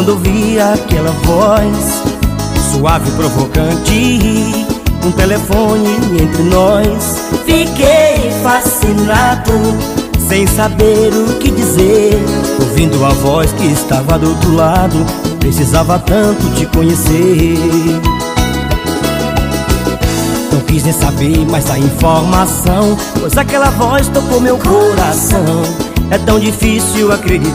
quando ouvi aquela voz suave e provocante, um telefone entre nós. Fiquei fascinado, sem saber o que dizer, ouvindo a voz que estava do outro lado. Precisava tanto te conhecer. Não quis nem saber mais da informação, pois aquela voz tocou meu coração. É tão difícil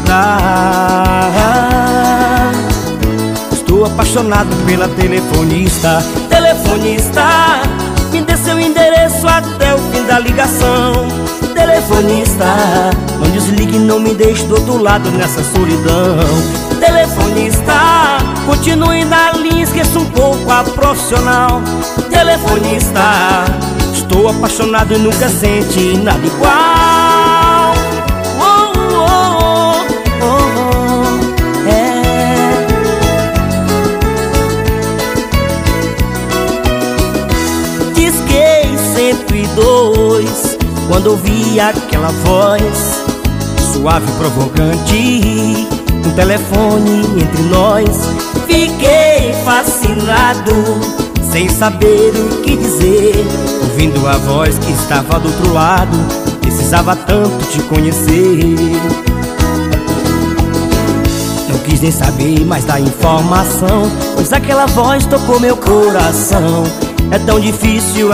acreditar. Estou apaixonado pela telefonista. Telefonista, me dê seu endereço até o fim da ligação. Telefonista, não desligue, não me deixe do outro lado nessa solidão. Telefonista, continue na linha, esqueça um pouco a profissional. Telefonista, estou apaixonado e nunca senti nada igual. Oh, oh, oh, oh, é. Disquei 102 quando ouvi aquela voz suave e provocante, um telefone entre nós. Fiquei fascinado, sem saber o que dizer, ouvindo a voz que estava do outro lado. Precisava tanto te conhecer. Não quis nem saber mais da informação, pois aquela voz tocou meu coração. É tão difícil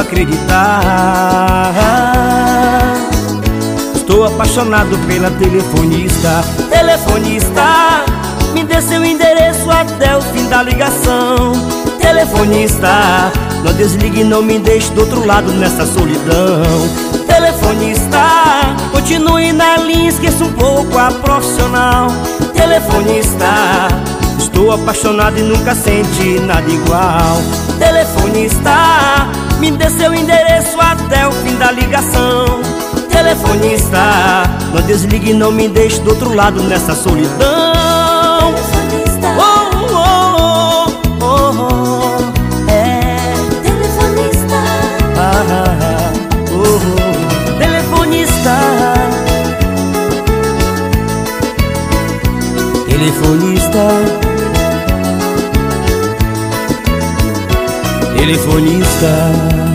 acreditar. Estou apaixonado pela telefonista. Telefonista, me dê seu endereço até o fim da ligação. Telefonista, não desligue, não me deixe do outro lado nessa solidão. Telefonista, continue na linha, esqueça um pouco a profissional. Telefonista, estou apaixonado e nunca senti nada igual. Telefonista, me dê seu endereço até o fim da ligação. Telefonista, não desligue, não me deixe do outro lado nessa solidão. Telefonista, oh, oh, oh, oh, oh, é. telefonista, Oh, oh. Telefonista, telefonista, telefonista.